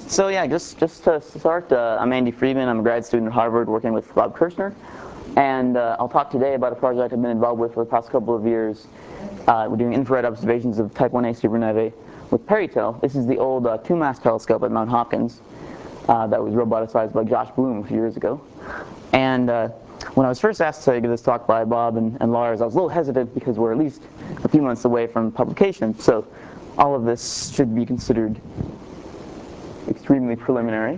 So yeah, just to start, I'm Andy Friedman. I'm a grad student at Harvard working with Bob Kirshner. And I'll talk today about a project I've been involved with for the past couple of years. We're doing infrared observations of Type 1a supernovae with PERITEL. This is the old 2-mast telescope at Mount Hopkins that was roboticized by Josh Bloom a few years ago. And when I was first asked to give this talk by Bob and Lars, I was a little hesitant because we're at least a few months away from publication. So all of this should be considered extremely preliminary.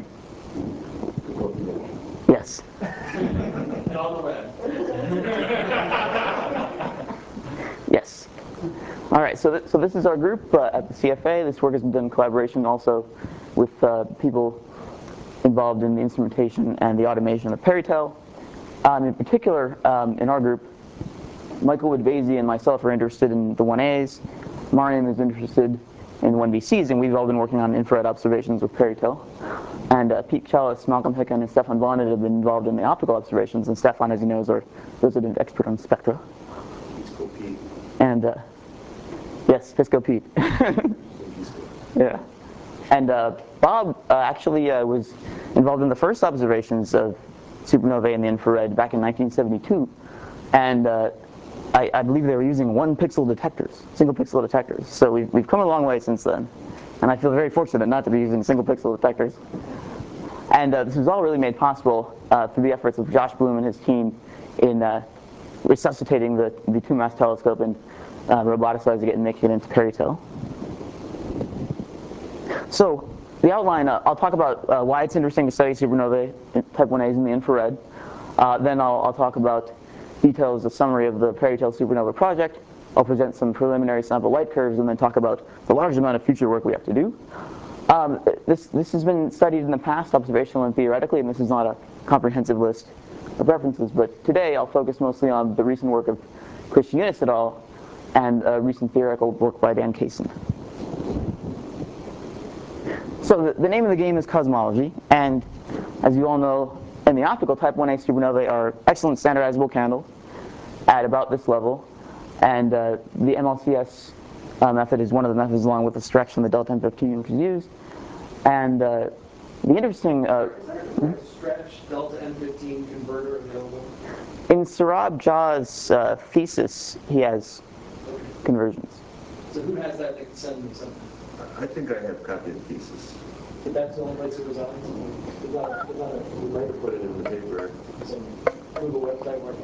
Yes. And on the web. Yes. All right, so this is our group at the CFA. This work has been done in collaboration also with people involved in the instrumentation and the automation of PERITEL. In particular, in our group, Michael Woodvasey and myself are interested in the 1As. Mariam is interested in 1BCs, and we've all been working on infrared observations with PERITEL. And Pete Chalice, Malcolm Hicken, and Stefan Bonnet have been involved in the optical observations, and Stefan, as you know, is our resident expert on spectra. Pisco Pete. And yes, Pisco Pete. Yeah. And Bob actually was involved in the first observations of supernovae in the infrared back in 1972. And I believe they were using single pixel detectors. So we've come a long way since then. And I feel very fortunate not to be using single pixel detectors. And this was all really made possible through the efforts of Josh Bloom and his team in resuscitating the 2-mast telescope and roboticizing it and making it into PERITEL. So the outline, I'll talk about why it's interesting to study supernovae Type 1As in the infrared. Then I'll talk about details, a summary of the PERITEL supernova project. I'll present some preliminary sample light curves and then talk about the large amount of future work we have to do. This has been studied in the past, observational and theoretically, and this is not a comprehensive list of references, but today I'll focus mostly on the recent work of Christian Yunis et al. And recent theoretical work by Dan Kaysen. So the name of the game is cosmology, and as you all know, in the optical, Type 1a supernovae are excellent standardizable candles at about this level, and the MLCS method is one of the methods along with the stretch and the delta M15 which is used. And the interesting... Is there a stretch delta M15 converter available? In Saurabh Jha's thesis, he has conversions. So who has that can send me something? I think I have copied the thesis. But that's the only place it was on? You might have put it in the paper. Some Google website where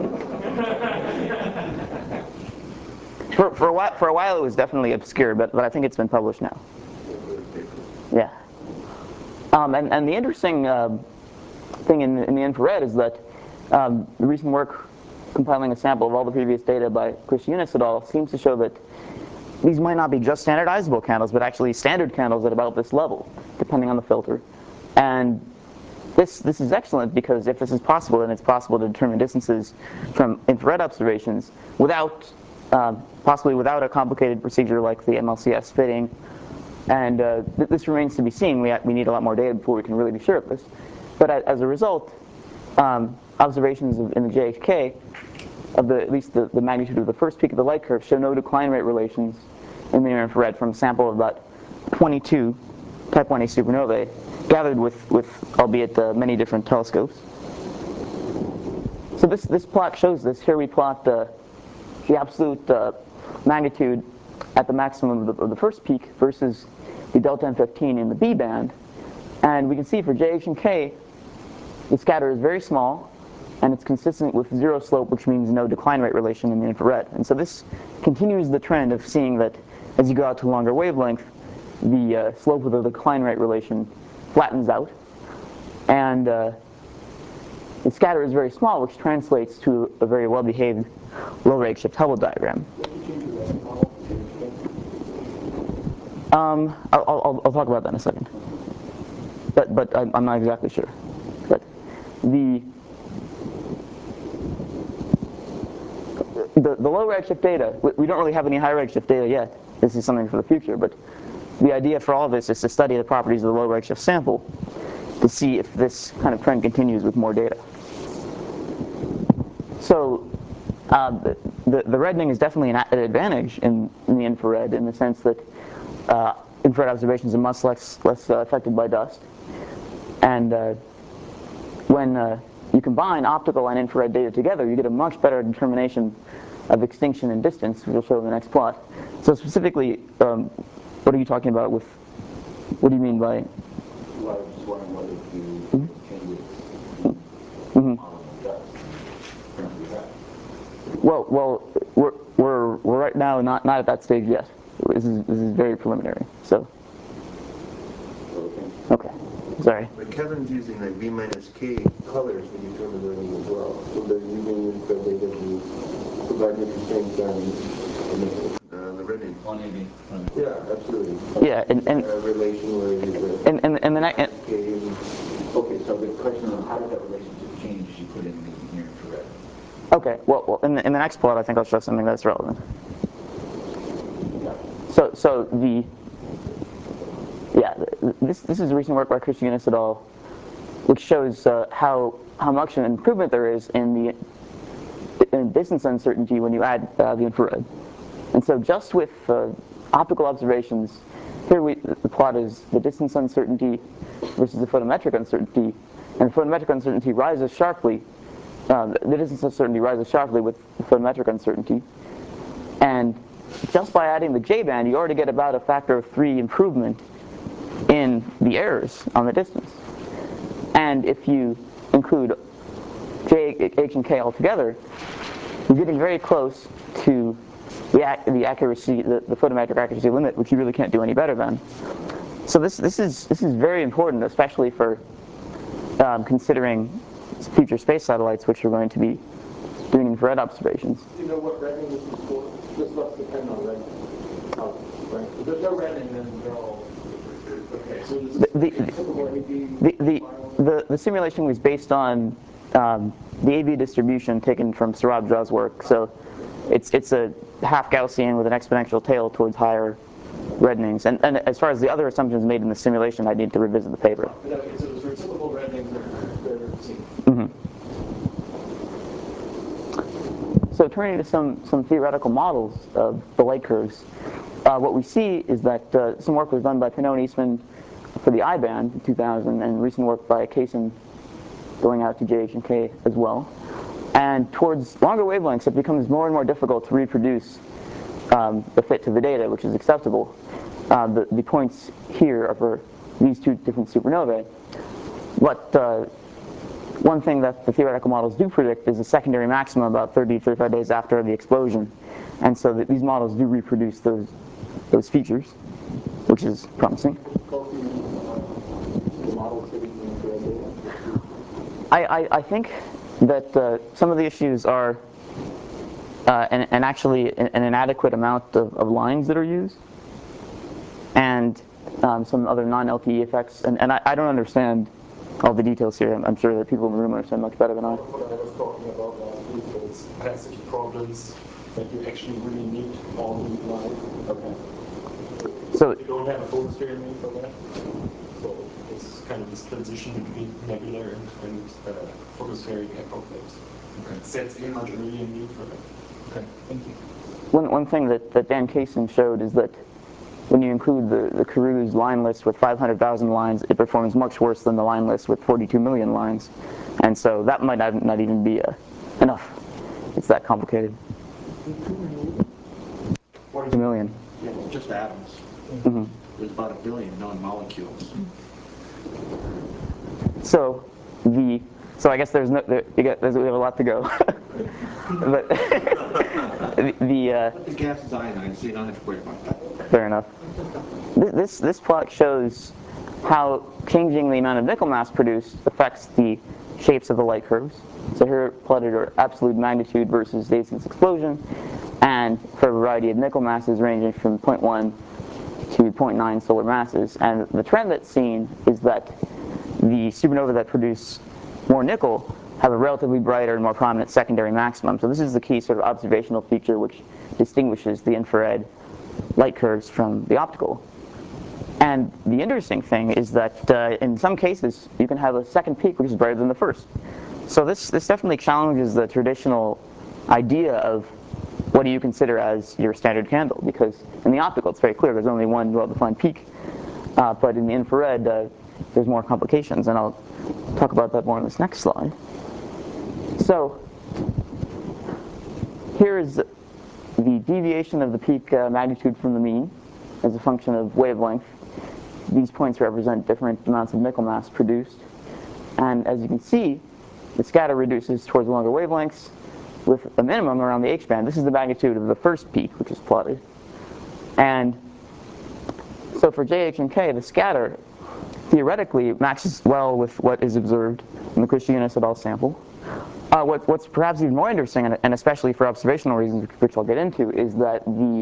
I can type in. For a while it was definitely obscure, but I think it's been published now. Yeah. And the interesting thing in the infrared is that the recent work compiling a sample of all the previous data by Christian Yunis et al. Seems to show that these might not be just standardizable candles, but actually standard candles at about this level, depending on the filter. And this is excellent because if this is possible, then it's possible to determine distances from infrared observations without, possibly without a complicated procedure like the MLCS fitting. And this remains to be seen. We need a lot more data before we can really be sure of this. But as a result, observations in the JHK of at least the magnitude of the first peak of the light curve show no decline rate relations in the near infrared from a sample of about 22 Type 1a supernovae gathered with albeit many different telescopes. So this plot shows this. Here we plot the absolute magnitude at the maximum of the first peak versus the delta M15 in the B band. And we can see for JH and K, the scatter is very small, and it's consistent with zero slope, which means no decline rate relation in the infrared. And so this continues the trend of seeing that as you go out to longer wavelength, the slope of the decline rate relation flattens out. And the scatter is very small, which translates to a very well-behaved low redshift Hubble diagram. I'll talk about that in a second. But I'm not exactly sure. But the low redshift data, we don't really have any high redshift data yet. This is something for the future, but the idea for all of this is to study the properties of the low redshift sample to see if this kind of trend continues with more data. So the reddening is definitely an advantage in the infrared in the sense that infrared observations are much less affected by dust. And when you combine optical and infrared data together, you get a much better determination of extinction and distance, which we'll show in the next plot. So specifically, what are you talking about with, what do you mean by? Well, I was just wondering whether you changes Mm-hmm. dust. Well, we're right now not at that stage yet. This is very preliminary. So. Okay. Sorry. But Kevin's using like V minus K colors to determine the reading as well. So they're using infrared data to provide me constraints on the reading. 180. Yeah, absolutely. Yeah, and A relation where you use and the next. K. Okay, so the question is, how did that relationship change as you put in the near infrared? Okay. Well, in the next plot, I think I'll show something that's relevant. So this is recent work by Christian et al., which shows how much an improvement there is in distance uncertainty when you add the infrared. And so just with optical observations, here the plot is the distance uncertainty versus the photometric uncertainty, and the photometric uncertainty rises sharply. The distance uncertainty rises sharply with the photometric uncertainty, and just by adding the J-band, you already get about a factor of 3 improvement in the errors on the distance. And if you include J, H, and K all together, you're getting very close to the accuracy, the photometric accuracy limit, which you really can't do any better than. So this is very important, especially for considering future space satellites, which are going to be doing infrared observations. Do you know what reading this is for? This must depend on reading. Right? If there's no reading, then they're all. Okay, so this is the simulation was based on the AV distribution taken from Saurabh Jha's work. So it's a half Gaussian with an exponential tail towards higher reddenings. And as far as the other assumptions made in the simulation, I need to revisit the paper. Okay, so for typical reddenings, they're seen. Mm-hmm. So turning to some theoretical models of the light curves, what we see is that some work was done by Pinot and Eastman for the I-band in 2000, and recent work by Kaysen going out to JH and K as well. And towards longer wavelengths, it becomes more and more difficult to reproduce the fit to the data, which is acceptable. The points here are for these two different supernovae. But one thing that the theoretical models do predict is a secondary maximum about 30 to 35 days after the explosion. And so these models do reproduce those features, which is promising. I think that some of the issues are and actually an inadequate amount of lines that are used, and some other non-LTE effects. And I don't understand all the details here. I'm sure that people in the room understand much better than I. What I was talking about last week was capacity problems that you actually really need all the line. Okay. So you don't have a photosphere in for that. So it's kind of this transition between nebular and photospheric apocalypse. Okay. Sets in much earlier need for that. Okay, thank you. One thing that Dan Kaysen showed is that when you include the Kourous line list with 500,000 lines, it performs much worse than the line list with 42 million lines. And so that might not even be enough. It's that complicated. 42 million. Yeah, just atoms. Mm-hmm. There's about 1 billion known molecules. So I guess we have a lot to go. But The gas is ionized, so you don't have to worry about that. Fair enough. This plot shows how changing the amount of nickel mass produced affects the shapes of the light curves. So here plotted are absolute magnitude versus distance explosion, and for a variety of nickel masses ranging from 0.1 to 0.9 solar masses. And the trend that's seen is that the supernovae that produce more nickel have a relatively brighter and more prominent secondary maximum. So this is the key sort of observational feature which distinguishes the infrared light curves from the optical. And the interesting thing is that in some cases you can have a second peak which is brighter than the first. So this definitely challenges the traditional idea of what do you consider as your standard candle? Because in the optical, it's very clear. There's only one well-defined peak. But in the infrared, there's more complications, and I'll talk about that more in this next slide. So here is the deviation of the peak magnitude from the mean as a function of wavelength. These points represent different amounts of nickel mass produced. And as you can see, the scatter reduces towards longer wavelengths with a minimum around the H-band. This is the magnitude of the first peak, which is plotted. And so for J, H, and K, the scatter theoretically matches well with what is observed in the Christianis et al. Sample. What's perhaps even more interesting, and especially for observational reasons, which I'll get into, is that the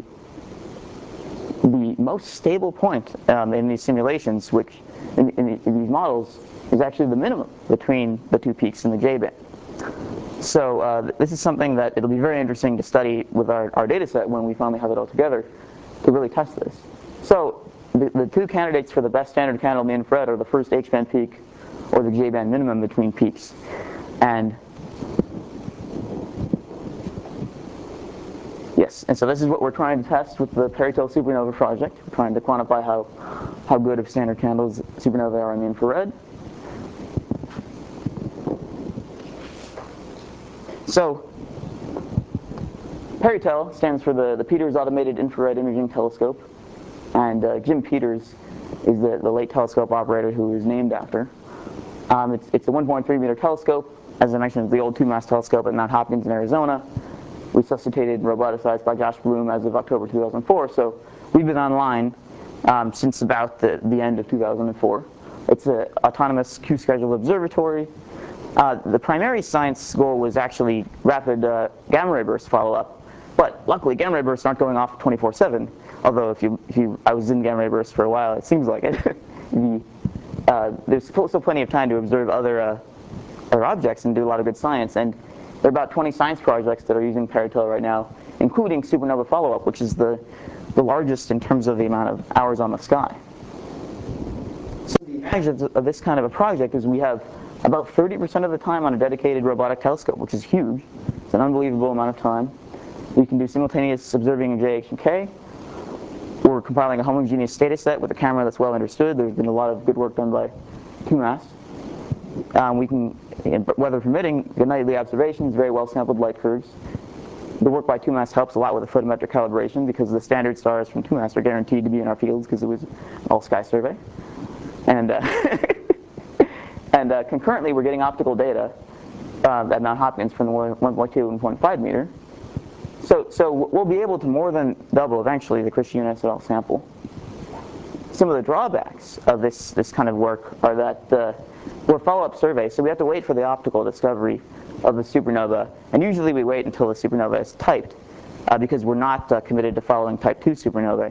most stable point in these simulations, which in these models, is actually the minimum between the two peaks in the J-band. So this is something that it'll be very interesting to study with our data set when we finally have it all together to really test this. So the two candidates for the best standard candle in the infrared are the first H-band peak or the J-band minimum between peaks. And yes, and so this is what we're trying to test with the Peritel supernova project. We're trying to quantify how good of standard candles supernovae are in the infrared. So Peritel stands for the Peters Automated Infrared Imaging Telescope, and Jim Peters is the late telescope operator who is named after. It's a 1.3 meter telescope. As I mentioned, it's the old 2-mast telescope at Mount Hopkins in Arizona. Resuscitated and roboticized by Josh Bloom as of October 2004. So we've been online since about the end of 2004. It's an autonomous Q-schedule observatory. The primary science goal was actually rapid gamma ray burst follow-up. But luckily, gamma ray bursts aren't going off 24/7. Although I was in gamma ray bursts for a while, it seems like it. There's still plenty of time to observe other objects and do a lot of good science. And there are about 20 science projects that are using Peritel right now, including supernova follow-up, which is the largest in terms of the amount of hours on the sky. So the advantage of this kind of a project is we have about 30% of the time on a dedicated robotic telescope, which is huge. It's an unbelievable amount of time. We can do simultaneous observing in J, H, and K. We're compiling a homogeneous data set with a camera that's well understood. There's been a lot of good work done by QMAS. We can, weather permitting, get nightly observations, very well sampled light curves. The work by QMAS helps a lot with the photometric calibration because the standard stars from QMAS are guaranteed to be in our fields because it was an all-sky survey. And concurrently, we're getting optical data at Mount Hopkins from the 1.2 and 1.5 meter. So we'll be able to more than double eventually the Christianis et al. Sample. Some of the drawbacks of this kind of work are that we're a follow-up survey, so we have to wait for the optical discovery of the supernova, and usually we wait until the supernova is typed because we're not committed to following type 2 supernovae.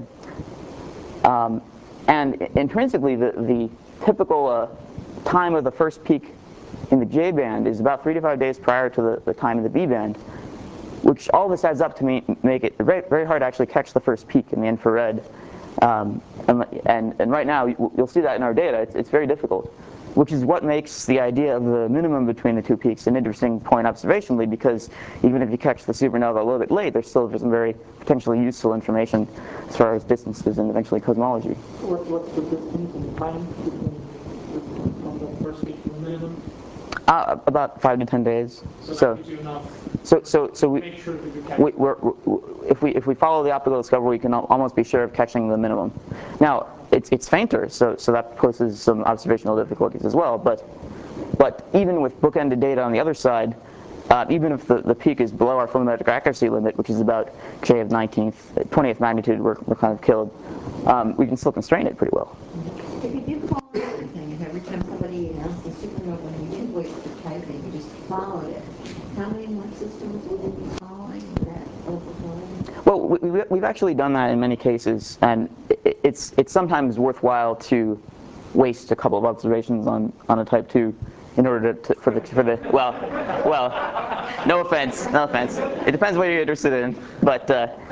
And intrinsically, the typical time of the first peak in the J band is about 3 to 5 days prior to the time of the B band, which all this adds up to make it very, very hard to actually catch the first peak in the infrared. And right now, you'll see that in our data, it's very difficult, which is what makes the idea of the minimum between the two peaks an interesting point observationally, because even if you catch the supernova a little bit late, there's still some very potentially useful information as far as distances and eventually cosmology. What's the distance and time from the first peak to the minimum? About 5 to 10 days. So that gives you enough So we, make sure that you catch if we follow the optical discovery, we can almost be sure of catching the minimum. Now it's fainter, so that poses some observational difficulties as well. But even with bookended data on the other side, even if the peak is below our photometric accuracy limit, which is about J of 20th magnitude, we're kind of killed. We can still constrain it pretty well. If you did follow everything, if every time somebody announced a supernova and you did wait for typing, you just followed it, how many more systems would you be following that overflowing? Well, we've actually done that in many cases, and it's sometimes worthwhile to waste a couple of observations on a type 2 in order for the well, no offense. It depends what you're interested in, but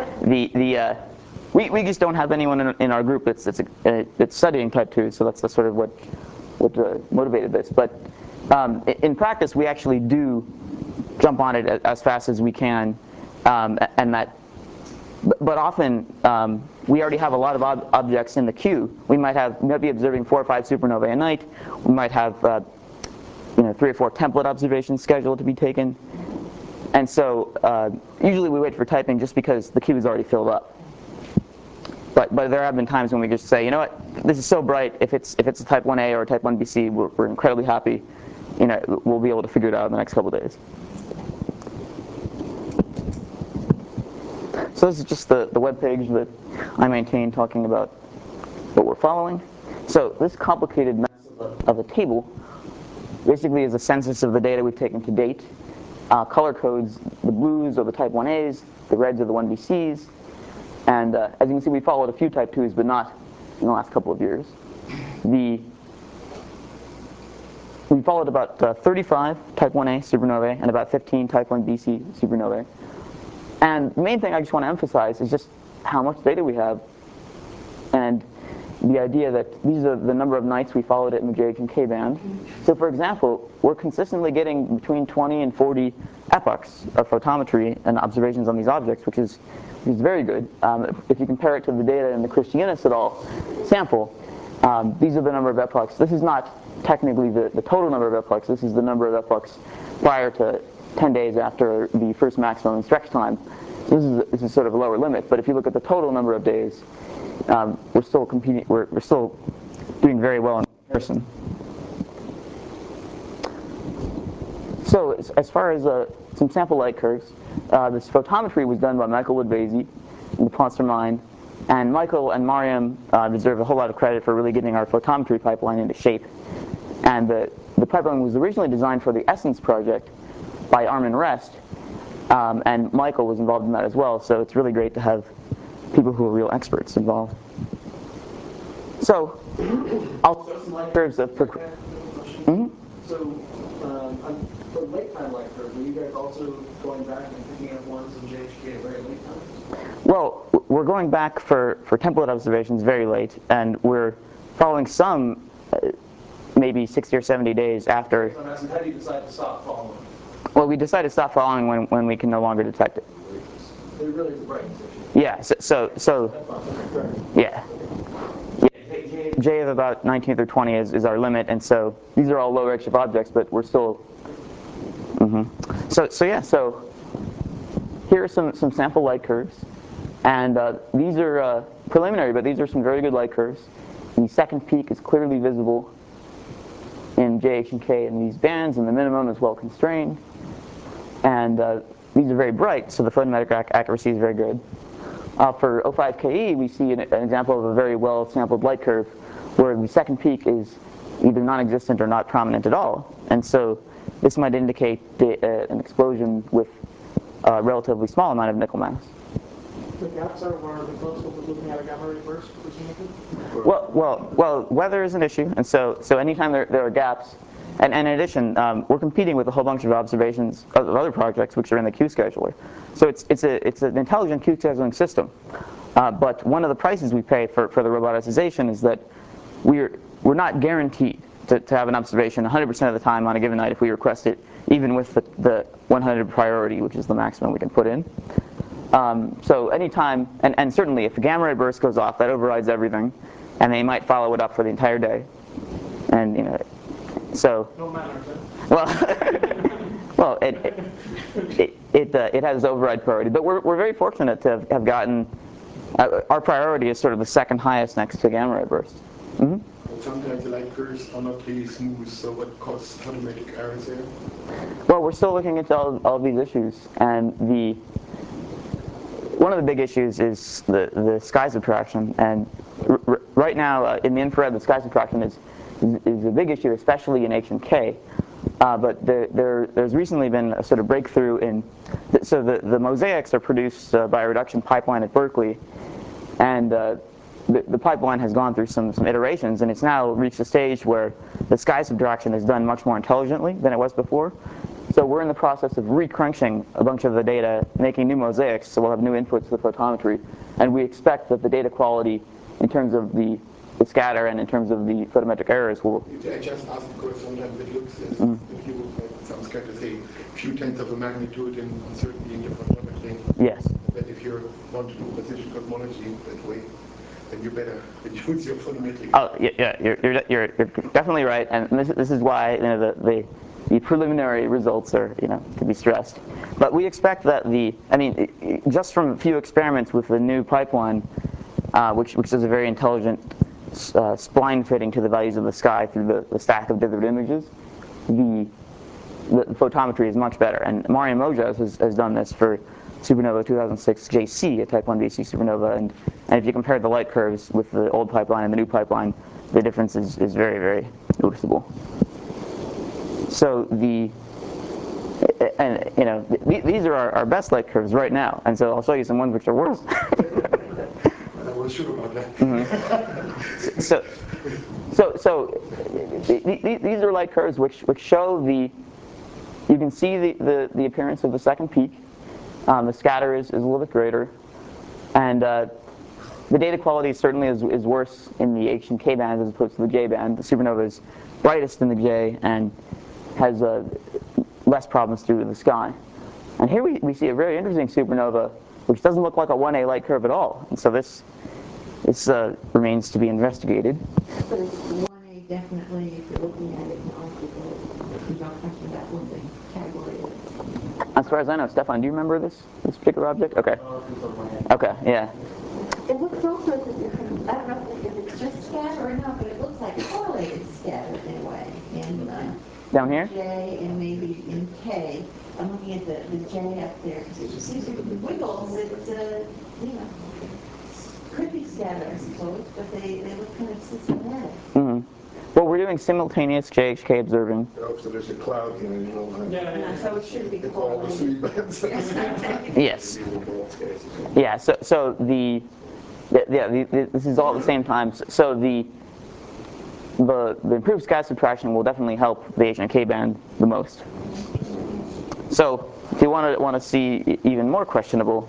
we just don't have anyone in our group that's studying type 2, so that's sort of what motivated this. But in practice, we actually do jump on it as fast as we can and that. But often we already have a lot of objects in the queue. We might be observing 4 or 5 supernovae a night. We might have 3 or 4 template observations scheduled to be taken. And so usually we wait for typing just because the queue is already filled up. But there have been times when we just say, you know what, this is so bright. If it's a type 1a or a type 1bc, we're incredibly happy. We'll be able to figure it out in the next couple of days. So this is just the web page that I maintain talking about what we're following. So this complicated mess of a table basically is a census of the data we've taken to date. Color codes, the blues are the type 1As, the reds are the 1BCs, and as you can see, we followed a few type 2s, but not in the last couple of years. We followed about 35 type 1A supernovae and about 15 type 1BC supernovae. And the main thing I just want to emphasize is just how much data we have, and the idea that these are the number of nights we followed it in the JH and K band. So for example, we're consistently getting between 20 and 40 epochs of photometry and observations on these objects, which is very good. If you compare it to the data in the Christianis et al. Sample, these are the number of epochs. This is not technically the total number of epochs. This is the number of epochs prior to 10 days after the first maximum stretch time. So this is sort of a lower limit. But if you look at the total number of days, we're still competing. We're still doing very well in comparison. So as far as some sample light curves, this photometry was done by Michael Wood-Vasey in the Poncer mine, and Michael and Mariam deserve a whole lot of credit for really getting our photometry pipeline into shape. And the pipeline was originally designed for the Essence project by Armin Rest, and Michael was involved in that as well. So it's really great to have people who are real experts involved. So I'll show some light curves of So, for late time light curves, are you guys also going back and picking up ones in JHK at very late times? Well, we're going back for template observations very late, and we're following some maybe 60 or 70 days after. So I'm asking, how do you decide to stop following? Well, we decide to stop following when we can no longer detect it. It really is a brightness issue. Yeah. Yeah. J of about 19 through 20 is our limit, and so these are all low redshift objects, but we're still. So here are some sample light curves, and these are preliminary, but these are some very good light curves. The second peak is clearly visible in JH and K in these bands, and the minimum is well constrained, and these are very bright, so the photometric accuracy is very good. For O5KE, we see an example of a very well sampled light curve where the second peak is either non-existent or not prominent at all, and so this might indicate an explosion with a relatively small amount of nickel mass. The gaps are where the telescope is looking at a gamma ray burst, presumably? Well, weather is an issue, and so anytime there are gaps, and in addition, we're competing with a whole bunch of observations of other projects which are in the Q scheduler. So it's an intelligent Q scheduling system. But one of the prices we pay for the roboticization is that we're not guaranteed to have an observation 100% of the time on a given night if we request it, even with the 100 priority, which is the maximum we can put in. So anytime, and certainly if a gamma ray burst goes off, that overrides everything, and they might follow it up for the entire day. And so. No matter. Well, it has override priority, but we're very fortunate to have gotten. Our priority is sort of the second highest next to gamma ray burst. Sometimes the light curves are not really smooth, so what causes photometric errors there? Well, we're still looking into all these issues, and one of the big issues is the sky subtraction, and right now in the infrared, the sky subtraction is a big issue, especially in H and K. But there's recently been a sort of breakthrough in, so the mosaics are produced by a reduction pipeline at Berkeley, and the pipeline has gone through some iterations, and it's now reached a stage where the sky subtraction is done much more intelligently than it was before. So we're in the process of recrunching a bunch of the data, making new mosaics, so we'll have new inputs to the photometry, and we expect that the data quality in terms of the scatter and in terms of the photometric errors will. I just asked because sometimes it looks as if you would sounds kind to say a few tenths of a magnitude in uncertainty in your photometry. Yes. But if you want to do precision cosmology that way, then you better use your photometric. Oh, yeah, you're definitely right, and this is why, you know, the preliminary results are, you know, to be stressed. But we expect that just from a few experiments with the new pipeline, which is a very intelligent spline fitting to the values of the sky through the stack of dithered images, the photometry is much better. And Mario Mojas has done this for supernova 2006 JC, a type 1b supernova, and if you compare the light curves with the old pipeline and the new pipeline, the difference is very, very noticeable. So these are our best light curves right now, and so I'll show you some ones which are worse. I was sure about that. Mm-hmm. So these are light curves which show you can see the appearance of the second peak. The scatter is a little bit greater, and the data quality certainly is worse in the H and K bands as opposed to the J band. The supernova is brightest in the J and has less problems through the sky. And here we see a very interesting supernova which doesn't look like a 1A light curve at all. And so this remains to be investigated. But it's 1A definitely, if you're looking at it in optical, you don't have to that what the category is. As far as I know, Stefan, do you remember this particular object? Okay. Okay, yeah. It looks also as if I don't know if it's just scatter or not, but it looks like correlated scatter in a way. In down here? J and maybe in K. I'm looking at the J up there because it just seems like wiggles. It could be scatter, I suppose, but they look kind of systematic. Mm-hmm. Well, we're doing simultaneous JHK observing. Oh, so there's a cloud here, you know. Yeah. So it should be It's all the sweet bands. Yes. Yeah. So this is all at the same time. So the improved sky subtraction will definitely help the H and K band the most. So if you want to see even more questionable,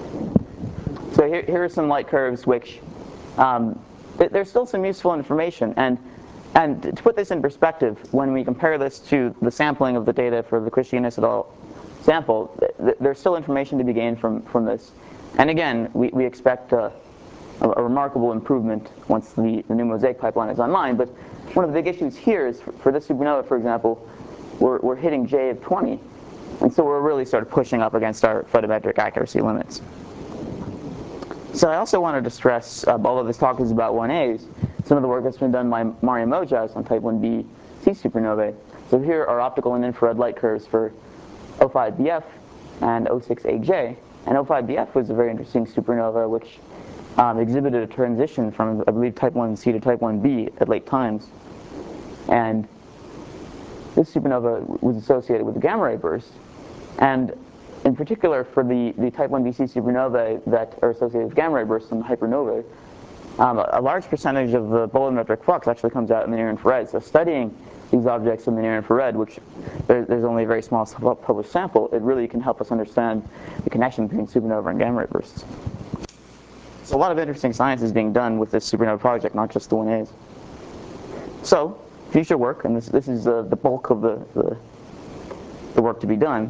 so here are some light curves which there's still some useful information, and to put this in perspective, when we compare this to the sampling of the data for the Christianis et al. Sample, there's still information to be gained from this. And again, we expect a remarkable improvement once the new Mosaic pipeline is online. But one of the big issues here is for this supernova, for example, we're hitting J of 20. And so we're really sort of pushing up against our photometric accuracy limits. So I also wanted to stress, although this talk is about 1As, some of the work that's been done by Mario Mojas on type 1b C supernovae. So here are optical and infrared light curves for O5bF and O6AJ. And O5bF was a very interesting supernova which exhibited a transition from, I believe, type 1c to type 1b at late times. And this supernova was associated with the gamma ray burst. And in particular, for the type 1b C supernovae that are associated with gamma ray bursts and hypernovae, a large percentage of the bolometric flux actually comes out in the near infrared. So studying these objects in the near infrared, which there's only a very small published sample, it really can help us understand the connection between supernova and gamma ray bursts. So a lot of interesting science is being done with this supernova project, not just the 1As. So future work, and this is the bulk of the work to be done.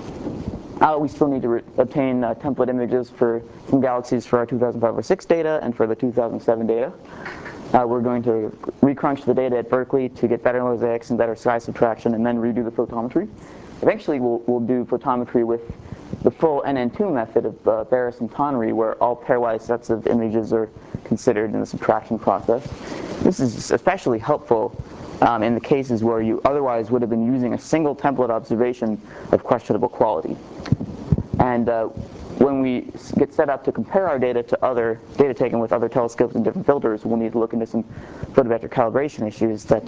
We still need to obtain template images for some galaxies for our 2005-06 data and for the 2007 data. We're going to recrunch the data at Berkeley to get better mosaics and better sky subtraction, and then redo the photometry. Eventually, we'll do photometry with the full NN2 method of Barris and Tonry, where all pairwise sets of images are considered in the subtraction process. This is especially helpful in the cases where you otherwise would have been using a single template observation of questionable quality. And when we get set up to compare our data to other data taken with other telescopes and different filters, we'll need to look into some photometric calibration issues that...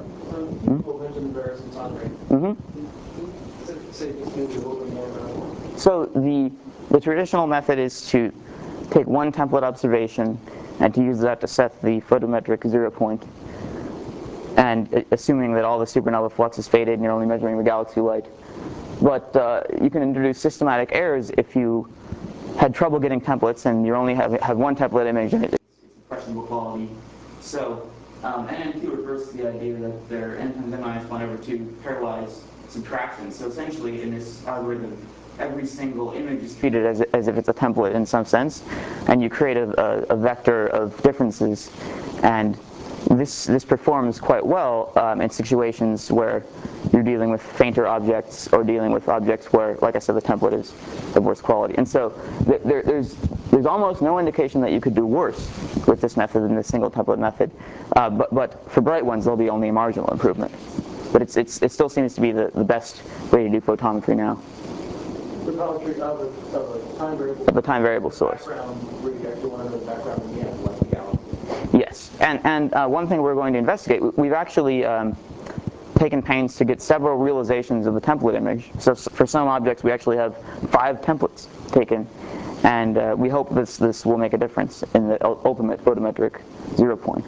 So the traditional method is to take one template observation and to use that to set the photometric 0 point. And assuming that all the supernova flux is faded and you're only measuring the galaxy light. But you can introduce systematic errors if you had trouble getting templates and you only have one template image and it's questionable quality. So NN2 reverses the idea that there are n times n minus 1 over 2 pairwise subtractions. So essentially, in this algorithm, every single image is treated as if it's a template in some sense, and you create a vector of differences, and this performs quite well in situations where you're dealing with fainter objects or dealing with objects where, like I said, the template is of worse quality. And so there's almost no indication that you could do worse with this method than this single template method. But for bright ones, there'll be only a marginal improvement. But it still seems to be the best way to do photometry now. Photometry of a time variable. Of a time variable source. Background, where you actually want to know the background in the end, like the galaxy. Yes, and one thing we're going to investigate, we've actually taken pains to get several realizations of the template image. So for some objects, we actually have 5 templates taken, and we hope this will make a difference in the ultimate photometric 0 point.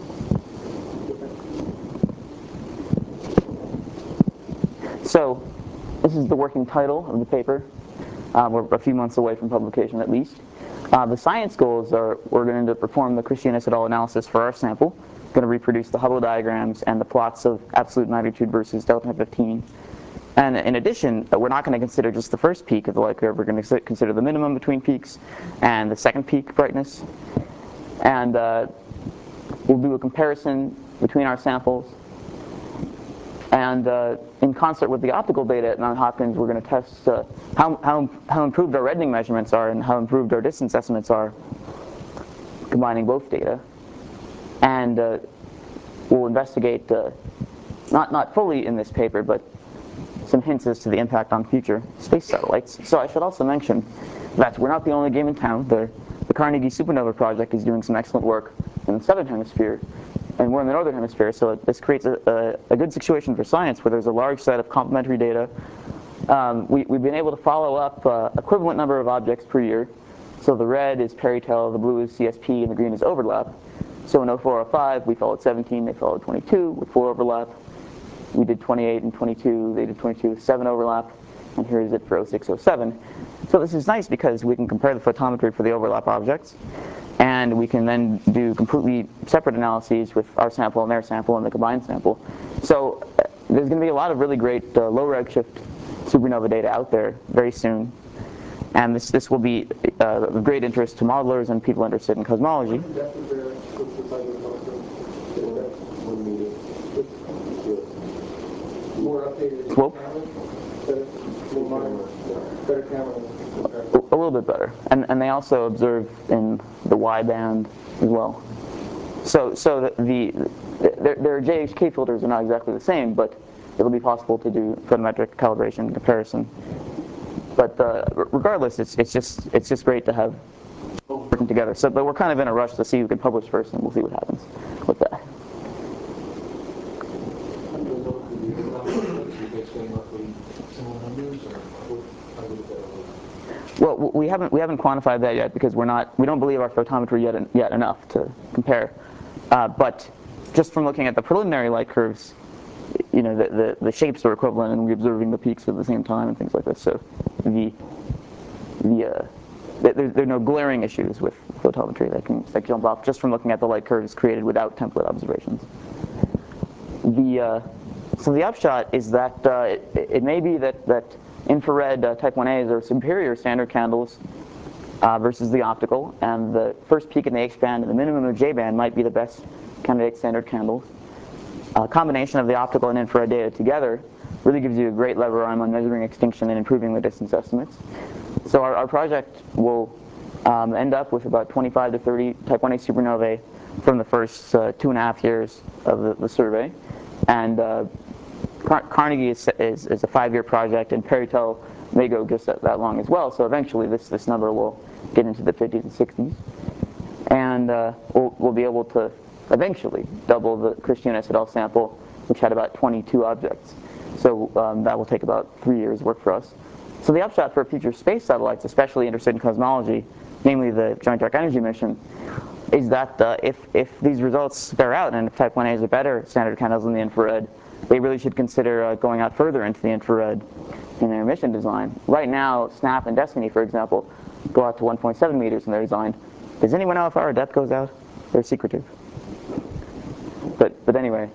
So this is the working title of the paper. We're a few months away from publication at least. The science goals are we're going to perform the Christianus et al. Analysis for our sample, going to reproduce the Hubble diagrams and the plots of absolute magnitude versus delta 15. And in addition, we're not going to consider just the first peak of the light curve. We're going to consider the minimum between peaks and the second peak brightness. And we'll do a comparison between our samples. And in concert with the optical data at Mount Hopkins, we're going to test how improved our reddening measurements are and how improved our distance estimates are, combining both data. And we'll investigate, not fully in this paper, but some hints as to the impact on future space satellites. So I should also mention that we're not the only game in town. The Carnegie Supernova Project is doing some excellent work in the southern hemisphere, and we're in the northern hemisphere, so this creates a good situation for science where there's a large set of complementary data. We've been able to follow up equivalent number of objects per year. So the red is Peritel, the blue is CSP, and the green is overlap. So in 0405, we followed 17, they followed 22 with 4 overlap. We did 28 and 22, they did 22 with 7 overlap. And here is it for 0607. So this is nice because we can compare the photometry for the overlap objects, and we can then do completely separate analyses with our sample and their sample and the combined sample. So there's going to be a lot of really great low redshift supernova data out there very soon. And this will be of great interest to modelers and people interested in cosmology. More updated Swope? Better camera. A little bit better. And they also observe in the Y band as well. So their JHK filters are not exactly the same, but it'll be possible to do photometric calibration and comparison. But regardless, it's just great to have working together. So, but we're kind of in a rush to see who can publish first, and we'll see what happens with that. Well, we haven't quantified that yet because we don't believe our photometry yet enough to compare. But just from looking at the preliminary light curves, you know, the shapes are equivalent, and we're observing the peaks at the same time and things like this. So there are no glaring issues with photometry that jump off just from looking at the light curves created without template observations. So the upshot is that it may be that infrared type 1As are superior standard candles versus the optical, and the first peak in the H-band and the minimum of J-band might be the best candidate standard candles. A combination of the optical and infrared data together really gives you a great lever arm on measuring extinction and improving the distance estimates. So our project will end up with about 25 to 30 type 1A supernovae from the first 2.5 years of the survey. And Carnegie is a 5-year project, and Peritel may go just that long as well. So eventually this number will get into the 50s and 60s. And we'll be able to eventually double the Christianus et al. Sample, which had about 22 objects. So that will take about 3 years' work for us. So the upshot for future space satellites, especially interested in cosmology, namely the Joint Dark Energy mission, is that if these results bear out, and if type 1As are better standard candles in the infrared, they really should consider going out further into the infrared in their mission design. Right now, SNAP and Destiny, for example, go out to 1.7 meters in their design. Does anyone know how far our depth goes out? They're secretive. but anyway,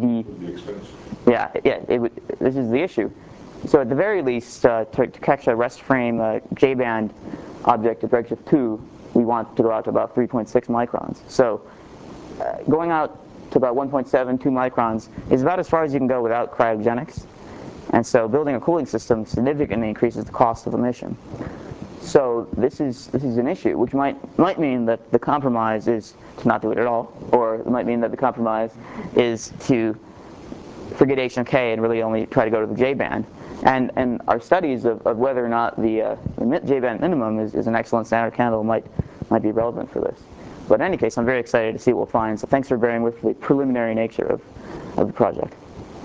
this is the issue. So at the very least, to catch a rest frame J-band object at redshift 2, we want to go out to about 3.6 microns. So going out to about 1.7, 2 microns is about as far as you can go without cryogenics. And so building a cooling system significantly increases the cost of emission. So this is an issue, which might mean that the compromise is to not do it at all, or it might mean that the compromise is to forget H and K and really only try to go to the J-band. And our studies of whether or not the J-band minimum is an excellent standard candle might be relevant for this. But in any case, I'm very excited to see what we'll find. So thanks for bearing with the preliminary nature of the project.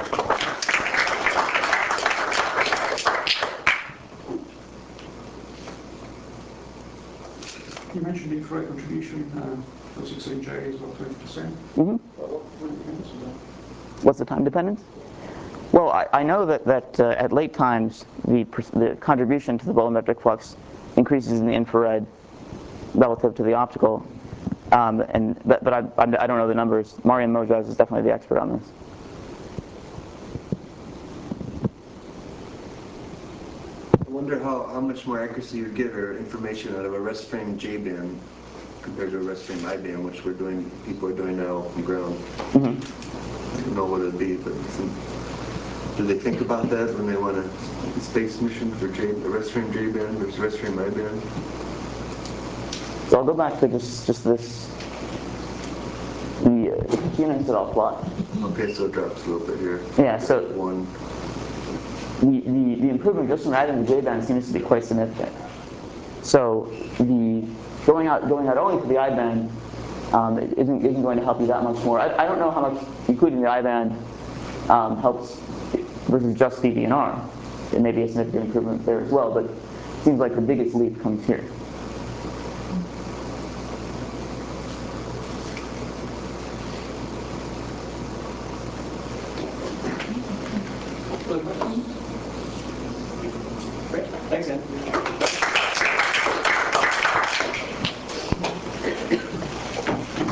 You mentioned infrared contribution, 6J is about 20%. Mm-hmm. What's the time dependence? Well, I know that at late times, the contribution to the bolometric flux increases in the infrared relative to the optical. But I don't know the numbers. Marian Mojaz is definitely the expert on this. I wonder how much more accuracy you get or information out of a rest frame J-band compared to a rest frame I-band, which people are doing now from ground. Mm-hmm. I don't know what it'd be, but do they think about that when they want a space mission for a rest frame J-band versus rest frame I-band? So I'll go back to just this, the units that I'll plot. Okay, so it drops a little bit here. Yeah, so one. The improvement just from adding the J-band seems to be quite significant. So the going out only to the I-band isn't going to help you that much more. I don't know how much including the I-band helps versus just CDNR. It may be a significant improvement there as well, but it seems like the biggest leap comes here. Great, thanks, Ann.